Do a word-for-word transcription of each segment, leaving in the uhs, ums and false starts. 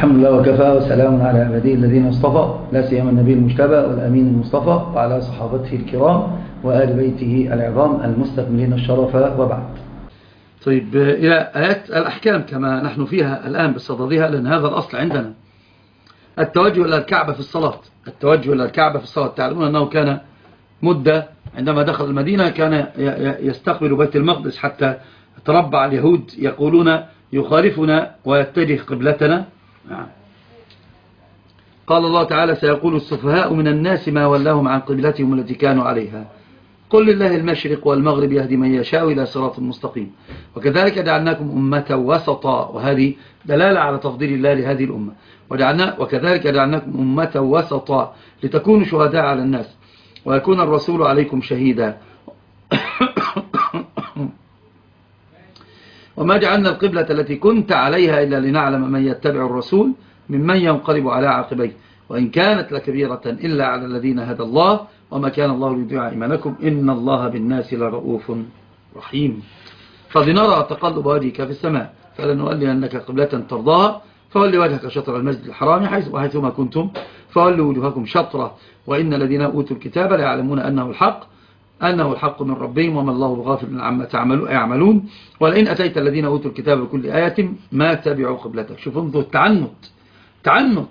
الحمد لله وكفى وسلام على عباده الذين اصطفى، لا سيما النبي المجتبى والأمين المصطفى وعلى صحابته الكرام وآل بيته العظام المستكملين الشرف، وبعد. طيب، إلى آيات الأحكام كما نحن فيها الآن بصددها، لأن هذا الأصل عندنا التوجه إلى الكعبة في الصلاة. التوجه إلى الكعبة في الصلاة، تعلمون أنه كان مدة عندما دخل المدينة كان يستقبل بيت المقدس، حتى تربع اليهود يقولون يخالفنا ويتجه قبلتنا. قال الله تعالى: سيقول السفهاء من الناس ما ولاهم عن قبلتهم التي كانوا عليها، قل لله المشرق والمغرب يهدي من يشاء إلى صراط مستقيم. وكذلك جعلناكم أمة وسطا، وهذه دلالة على تفضيل الله لهذه الأمة. وجعلنا وكذلك جعلناكم أمة وسطا لتكونوا شهداء على الناس ويكون الرسول عليكم شهيدا. وما جعلنا القبلة التي كنت عليها إلا لنعلم من يتبع الرسول ممن ينقلب على عقبيه، وإن كانت لكبيرة إلا على الذين هدى الله، وما كان الله ليضيع إيمانكم إن الله بالناس لرؤوف رحيم. فلنرى تقلب وجهك في السماء فلنولي أنك قبلة ترضاها فولي وجهك شطر المسجد الحرام حيث وحيثما كنتم فولوا وجوهكم شطره، وإن الذين أوتوا الكتاب ليعلمون أنه الحق أنه الحق من ربهم وما الله بغافل عما يعملون، ولئن أتيت الذين أوتوا الكتاب بكل آية ما تبعوا قبلتك. شوف انظر، التعنت تعنت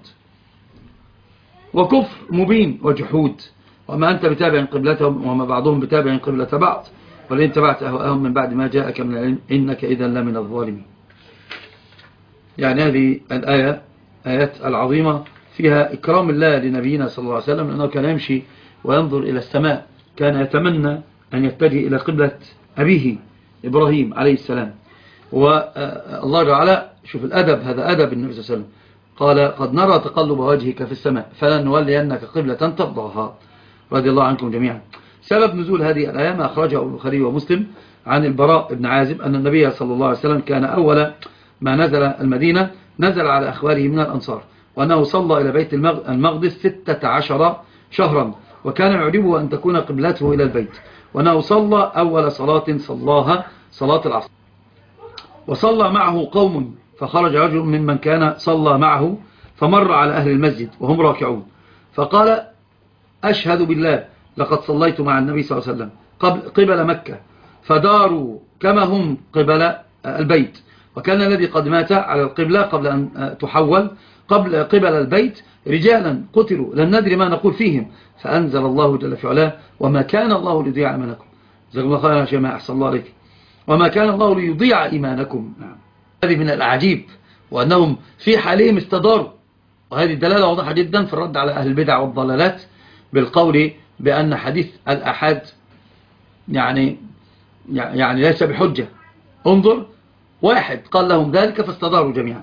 وكفر مبين وجحود، وما أنت بتابع قبلتهم وما بعضهم بتابع قبلة بعض، ولئن تبعت أهواءهم من بعد ما جاءك من العلم إنك إذا لمن الظالمين. يعني هذه الآية آيات العظيمة فيها إكرام الله لنبينا صلى الله عليه وسلم، لأنه كان يمشي وينظر إلى السماء، كان يتمنى أن يتجه إلى قبلة أبيه إبراهيم عليه السلام. والله تعالى شوف الأدب، هذا أدب النبي صلى الله عليه وسلم، قال: قد نرى تقلب وجهك في السماء فلنولينك قبلة ترضاها رضي الله عنكم جميعا. سبب نزول هذه الآية ما أخرجه البخاري ومسلم عن البراء بن عازب أن النبي صلى الله عليه وسلم كان أول ما نزل المدينة نزل على أخواره من الأنصار، وأنه صلى إلى بيت المقدس ستة عشر شهرا، وكان يعجبه أن تكون قبلته إلى البيت، وأنه صلى أول صلاة صلاها صلاة العصر، وصلى معه قوم، فخرج رجل ممن كان صلى معه فمر على أهل المسجد وهم راكعون، فقال: أشهد بالله لقد صليت مع النبي صلى الله عليه وسلم قبل مكة فداروا كما هم قبل البيت، وكان الذي قد مات على القبلة قبل أن تحول قبل قبل البيت رجالا قتلوا لن ندري ما نقول فيهم، فأنزل الله جل في علاه: وما كان الله ليضيع إيمانكم. جزاكم الله خيرا يا شيماء، أحسن الله عليك. وما كان الله ليضيع إيمانكم. هذه من الأعجيب، وأنهم في حالهم استداروا، وهذه دلالة واضحة جدا في الرد على أهل البدع والضلالات بالقول بأن حديث الأحاد يعني يعني ليس بحجة. انظر، واحد قال لهم ذلك فاستداروا جميعا.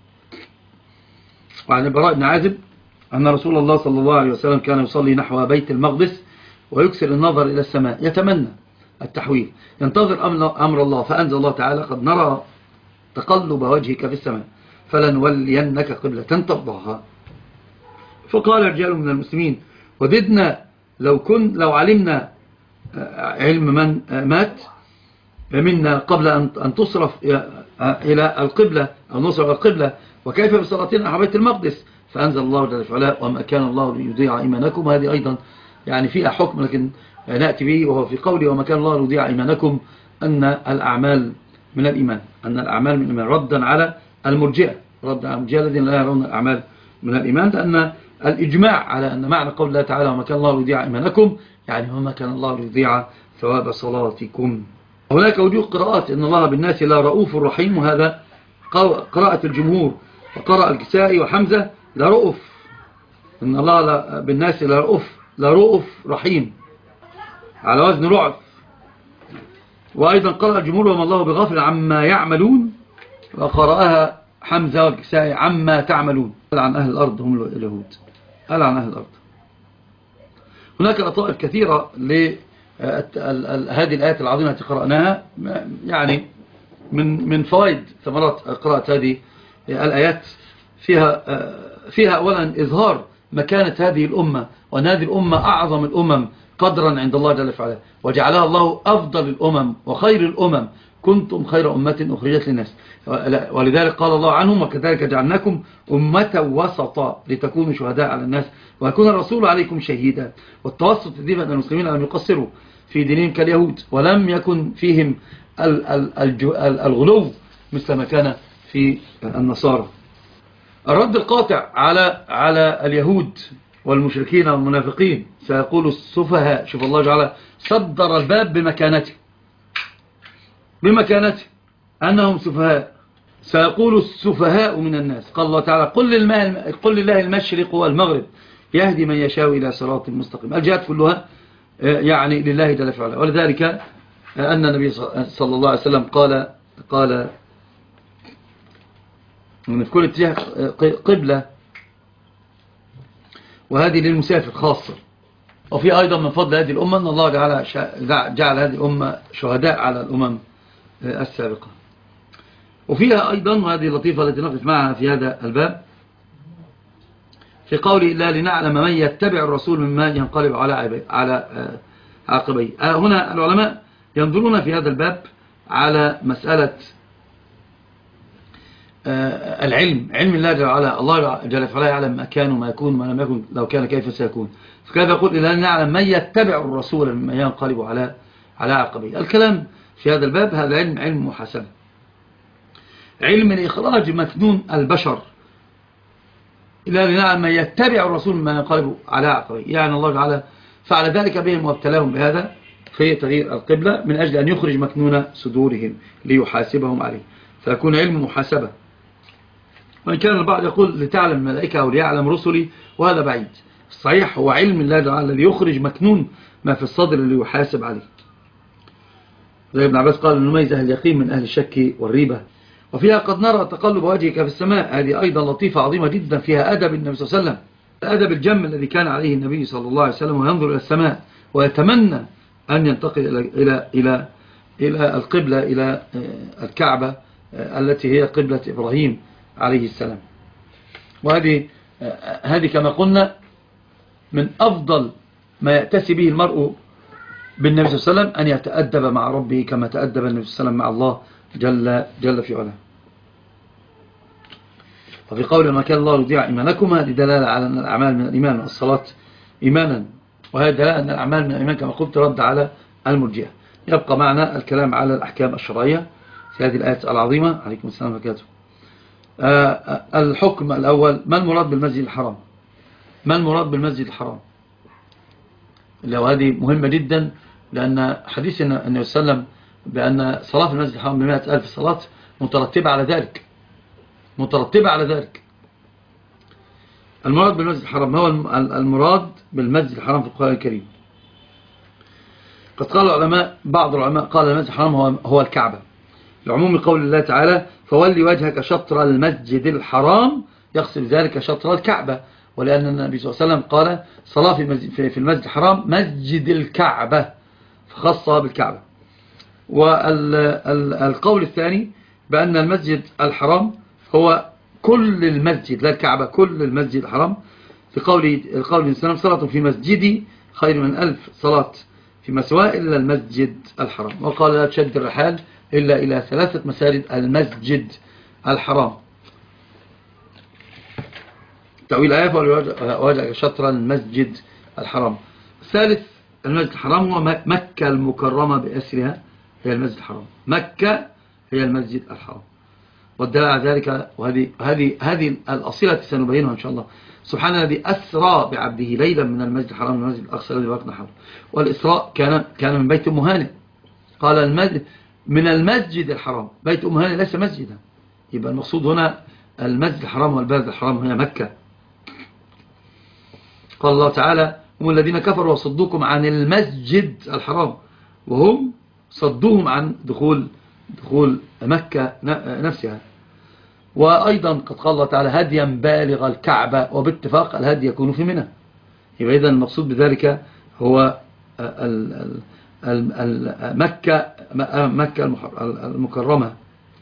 وعن البراء بن عازب أن رسول الله صلى الله عليه وسلم كان يصلي نحو بيت المقدس ويكسر النظر إلى السماء يتمنى التحويل، ينتظر أمر الله، فأنزل الله تعالى: قد نرى تقلب وجهك في السماء فلنولينك قبلة ترضاها. فقال رجال من المسلمين: وددنا لو كن لو علمنا علم من مات منا قبل أن تصرف إلى القبلة أو نصرف القبلة، وكيف بصلاتنا نحو بيت المقدس؟ فأنزل الله جل وعلا: وما كان الله ليضيع إيمانكم. هذه أيضا يعني فيها حكم لكن نأتي به، وهو في قوله: وما كان الله ليضيع إيمانكم، أن الأعمال من الإيمان، أن الأعمال من الإيمان، ردا على المرجئة، ردا على المرجئة الذين لا يرون الأعمال من الإيمان، لأن الإجماع على أن معنى قول الله تعالى: وما كان الله ليضيع إيمانكم، يعني وما كان الله ليضيع ثواب صلاتكم. هناك وجوه قراءات: إن الله بالناس لا رؤوف رحيم، وهذا قراءة الجمهور، وقرأ الكسائي وحمزة لا رؤوف، إن الله بالناس لا رؤوف لا رؤوف رحيم على وزن رعف. وأيضا قرأ الجمهور: وما الله بغافل عما يعملون، وقرأها حمزة والكسائي عما تعملون. قال عن أهل الأرض هم اليهود، قال عن أهل الأرض. هناك لطائف كثيرة لهذه الآيات العظيمة التي قرأناها، يعني من من فوائد ثمرات قراءة هذه الآيات فيها فيها أولا إظهار مكانة هذه الأمة، وأن هذه الأمة أعظم الأمم قدرا عند الله جل وعلا، وجعلها الله أفضل الأمم وخير الأمم كنتم خير أمة أخرجت للناس. ولذلك قال الله عنهم وكذلك جعلناكم أمة وسطا لتكونوا شهداء على الناس ويكون الرسول عليكم شهيدا. والتوسط دي بأن المسلمين لم يقصروا في دينهم كاليهود ولم يكن فيهم الغلو مثل ما كان في النصارى. الرد القاطع على على اليهود والمشركين والمنافقين سيقول السفهاء. شوف الله جعل صدر الباب بمكانته بمكانته أنهم سفهاء. سيقول السفهاء من الناس. قال الله تعالى قل لله, قل لله المشرق والمغرب يهدي من يشاء إلى صراط مستقيم. الجهات كلها يعني لله جل وعلا. ولذلك أن النبي صلى الله عليه وسلم قال قال في كل اتجاه قبلة، وهذه للمسافر خاصة. وفي أيضا من فضل هذه الأمة أن الله جعل, جعل هذه الأمة شهداء على الأمم السابقة. وفيها أيضا، وهذه اللطيفة التي نقف معها في هذا الباب، في قوله إلا لنعلم من يتبع الرسول مما ينقلب على على عقبيه. هنا العلماء ينظرون في هذا الباب على مسألة العلم، علم الله جل وعلا. الله جل وعلا يعلم ما كان وما يكون وما لم يكن، لو كان كيف سيكون. فكيف يقول إلا نعلم من يتبع الرسول مما ينقلب على على عقبيه. الكلام في هذا الباب هذا علم علم محاسبة، علم لإخراج مكنون البشر. إلا لنعلم من يتبع الرسول مما ينقلب على عقبيه، يعني الله تعالى فعل ذلك بهم وابتلاهم بهذا في تغيير القبلة من أجل أن يخرج مكنون صدورهم ليحاسبهم عليه، فيكون علم محاسبة. وإن كان البعض يقول لتعلم الملائكة أو ليعلم رسلي، وهذا بعيد. الصحيح هو علم الله تعالى الذي يخرج مكنون ما في الصدر اللي يحاسب عليه. زي ابن عباس قال نميز أهل اليقين من أهل الشك والريبة. وفيها قد نرى تقلب وجهك في السماء، هذه أيضا لطيفة عظيمة جدا، فيها أدب النبي صلى الله عليه وسلم، الأدب الجم الذي كان عليه النبي صلى الله عليه وسلم، وينظر إلى السماء ويتمنى أن ينتقل إلى إلى إلى إلى القبلة، إلى الكعبة التي هي قبلة إبراهيم عليه السلام. وهذه هذه كما قلنا من أفضل ما يأتسي به المرء بالنبي صلى الله عليه وسلم، أن يتأدب مع ربه كما تأدب النبي صلى الله عليه وسلم مع الله جل, جل في علاه. وفي قول ما كان الله يضيع إيمانكما، لدلالة على أن الأعمال من الإيمان والصلاة إيمانا، وهذا دلالة أن الأعمال من الإيمان كما قلت رد على المرجئة. يبقى معنا الكلام على الأحكام الشرعية في هذه الآيات العظيمة. عليكم السلام وبركاته. الحكم الأول، ما المراد بالمسجد الحرام؟ ما المراد بالمسجد الحرام؟ لو هذه مهمة جدا، لأن حديث النبي صلى الله عليه وسلم بأن صلاة في المسجد الحرام بمئة ألف صلاة مترتبة على ذلك، مترتبة على ذلك. المراد بالمسجد الحرام، هو المراد بالمسجد الحرام في القرآن الكريم. قد قال العلماء، بعض العلماء قال المسجد الحرام هو, هو الكعبة، لعموم قول الله تعالى فولي وجهك شطر المسجد الحرام، يقصد ذلك شطر الكعبة، ولأن النبي صلى الله عليه وسلم قال صلاة في المسجد الحرام مسجد الكعبة، فخصها بالكعبة. والقول الثاني بأن المسجد الحرام هو كل المسجد، لا الكعبة، كل المسجد الحرام، في قول القول الإنسان صلاة في مسجدي خير من ألف صلاة في مسواه إلا المسجد الحرام. وقال لا تشد الرحال إلا إلى ثلاثة مساجد المسجد الحرام. تأويل آية وجه شطر المسجد الحرام. الثالث المسجد الحرام هو مكة المكرمة بأسرها، هي المسجد الحرام. مكة هي المسجد الحرام. والدلالة على ذلك، وهذه هذه هذه الأصيلة سنبينها إن شاء الله. سبحان الذي أسرى بعبده ليلا من المسجد الحرام من المسجد الأقصى الذي باركنا حوله. والإسراء كان كان من بيت أم هانئ. قال المسجد من المسجد الحرام، بيت أم هانئ ليس مسجدا، يبقى المقصود هنا المسجد الحرام والبلد الحرام هي مكة. قال الله تعالى هم الذين كفروا وصدوكم عن المسجد الحرام، وهم صدوهم عن دخول دخول مكة نفسها. وأيضا قد قال الله تعالى هديا بالغ الكعبة، وباتفاق الهدي يكون في منى. يبقى إذن المقصود بذلك هو مكة مكة المكرمة.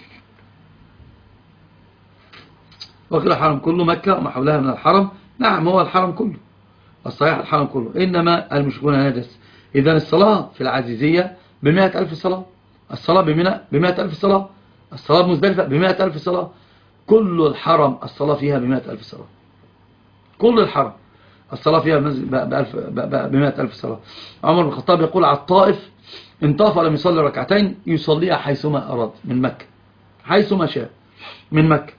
وقيل الحرم كله مكة وما حولها من الحرم. نعم هو الحرم كله، الصحيح الحرم كله، إنما المشركون نجس. إذن الصلاة في العزيزية بمئة ألف صلاة، الصلاة بمنى بمائة ألف صلاة، الصلاة بمزدلفة بمائة ألف صلاة، كل الحرم الصلاة فيها بمائة ألف صلاة، كل الحرم الصلاة فيها بمائة ألف صلاة. عمر بن الخطاب يقول على الطائف إن طاف لم يصلي ركعتين يصليها حيثما أراد من مكة، حيثما شاء من مكة.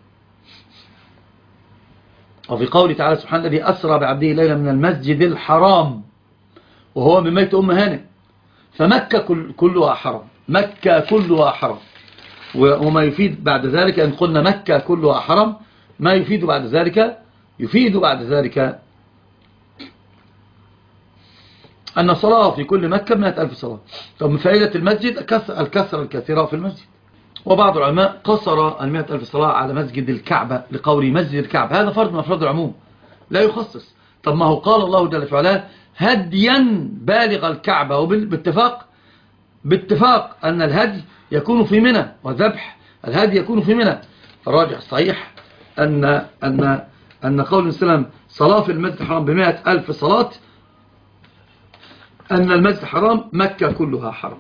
وفي قوله تعالى سبحانه الذي أسرى بعبده ليلة من المسجد الحرام وهو من بيت أم هانئ، فمكة كل كلها حرم، مكة كلها حرم. وما يفيد بعد ذلك أن قلنا مكة كلها حرم، ما يفيد بعد ذلك يفيد بعد ذلك أن الصلاة في كل مكة مئة ألف صلاة. طب من فائدة المسجد الكثرة الكثيرة في المسجد. وبعض العلماء قصر المئة ألف صلاة على مسجد الكعبة لقول مسجد الكعبة، هذا فرد من أفراد العموم لا يخصص. طب ما هو قال الله جل وعلا هديا بالغ الكعبة، وبالاتفاق باتفاق أن الهدي يكون في منى، وذبح الهدي يكون في منى. الراجح الصحيح أن أن أن قول السلام صلاة في المسجد الحرام بمئة ألف صلاة، أن المسجد الحرام مكة كلها حرم،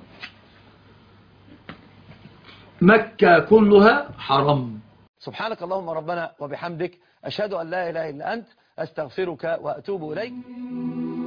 مكة كلها حرم. سبحانك اللهم ربنا وبحمدك، أشهد أن لا إله إلا أنت، أستغفرك وأتوب إليك.